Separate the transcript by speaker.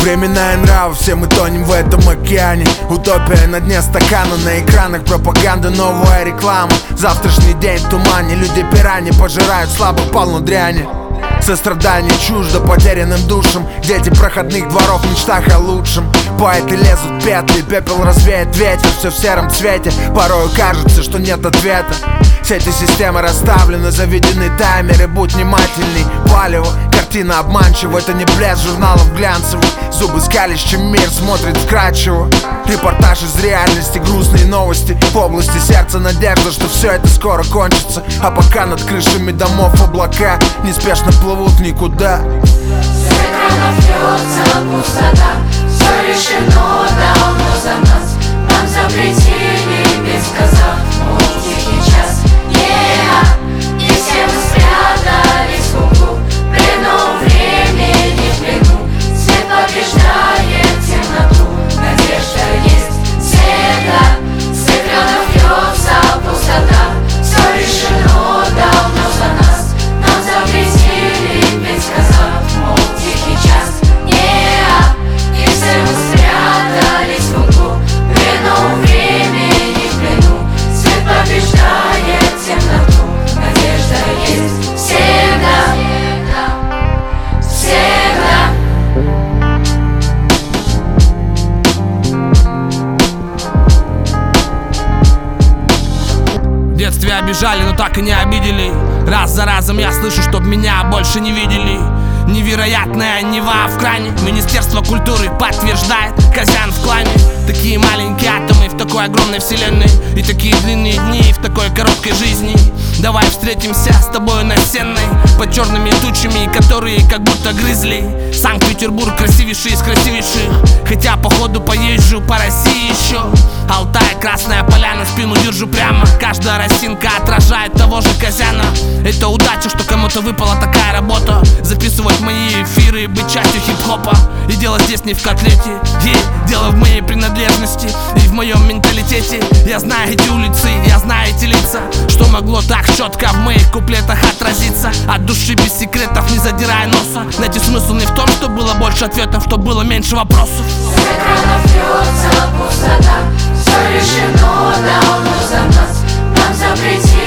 Speaker 1: Времена и нравы, все мы тонем в этом океане. Утопия на дне стакана, на экранах пропаганда, новая реклама. Завтрашний день в тумане, люди пирани пожирают слабых полно дряни. Сострадание чуждо потерянным душам, дети проходных дворов в мечтах о лучшем. Поэты лезут в петли, пепел развеет ветер, все в сером цвете. Порою кажется, что нет ответа. Сети системы расставлены, заведены таймеры, будь внимательней. Палево, картина обманчива, это не блеск журналов глянцевых. Зубы скалишь, чем мир смотрит вкрадчиво. Репортаж из реальности, грустные новости. В области сердца надежда, что все это скоро кончится. А пока над крышами домов облака неспешно плывут никуда.
Speaker 2: С экранов льется пустота, все решено давно за нас. Нам запретили без сказав, мол, тихий час. И все мы спрятались в углу, в плену времени, в плену. Свет побеждает темноту, надежда есть всегда. С экранов льется пустота, все решено давно за нас. Нам запретили без сказав, мол, тихий час. И все мы спрятались в углу, в плену времени, в плену. Свет побеждает темноту, надежда есть всегда, всегда.
Speaker 3: В детстве обижали, но так и не обидели. Раз за разом я слышу, чтоб меня больше не видели. Невероятная Нева в кране. Министерство культуры подтверждает, Козян в клане. Такие маленькие атомы в такой огромной вселенной. И такие длинные дни в такой короткой жизни. Давай встретимся с тобой на Сенной, под черными тучами, которые как будто грызли. Санкт-Петербург красивейший из красивейших, хотя походу поезжу по России еще. Алтай, Красная Поляна, спину держу прямо. Каждая росинка отражает того же Козяна. Это удача, что кому-то выпала такая работа. Записывать мои эфиры, быть частью хип-хопа. И дело здесь не в котлете, дело в моей принадлежности и в моем менталитете. Я знаю эти улицы, я знаю эти лица. Что могло так четко в моих куплетах отразиться? От души без секретов, не задирая носа. Найти смысл не в том, что было больше ответов, что было меньше вопросов.
Speaker 2: С экранов льется пустота, все решено давно за нас. Нам запретили